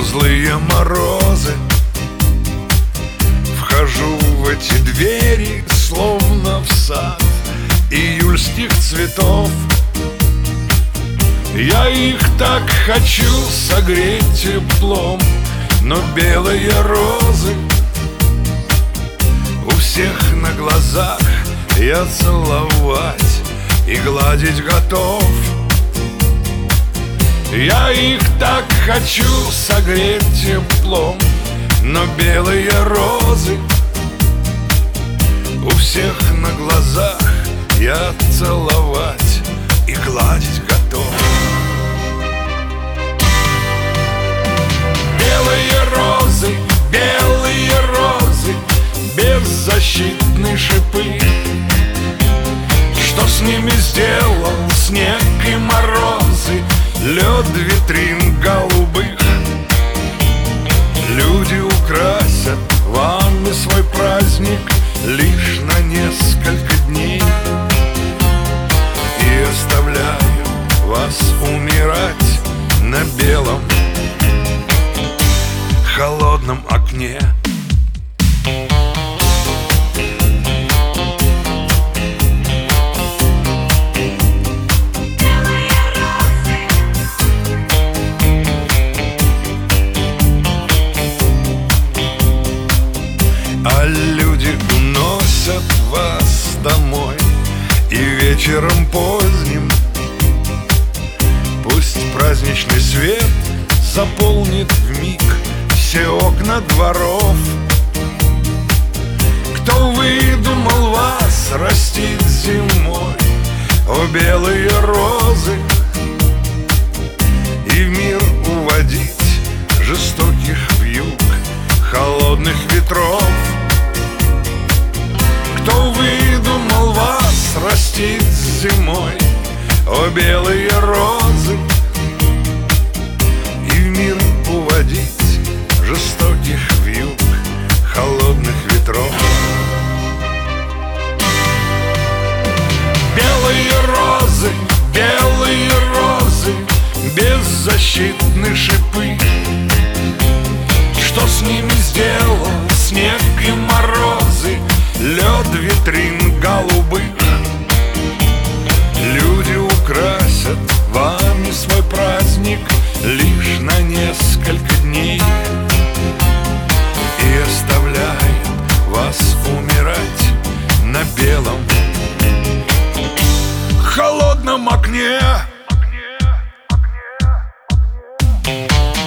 злые морозы. Вхожу в эти двери, словно в сад июльских цветов. Я их так хочу согреть теплом, но белые розы у всех на глазах я целовать и гладить готов. Я их так хочу согреть теплом, но белые розы у всех на глазах я целовать и гладить готов. Белые розы, беззащитные шипы. Что с ними сделал снег и морозы, лед витрин голубых? Люди украсят вами свой праздник лишь на несколько дней и оставляют вас умирать на белом холодном окне. А люди уносят вас домой, и вечером поздним пусть праздничный свет заполнит вмиг все окна дворов. Кто выдумал вас растить зимой, о белые розы, и в мир уводить жестоких вьюг холодных ветров? Кто выдумал вас растить зимой, о белые розы, и в мир уводить жестоких вьюг холодных ветров? Белые розы, беззащитные шипы. Что с ними сделал снег и морозы, лед витрин голубых? Люди украсят вами свой праздник лишь на несколько дней и оставляют вас умирать на белом холодном окне.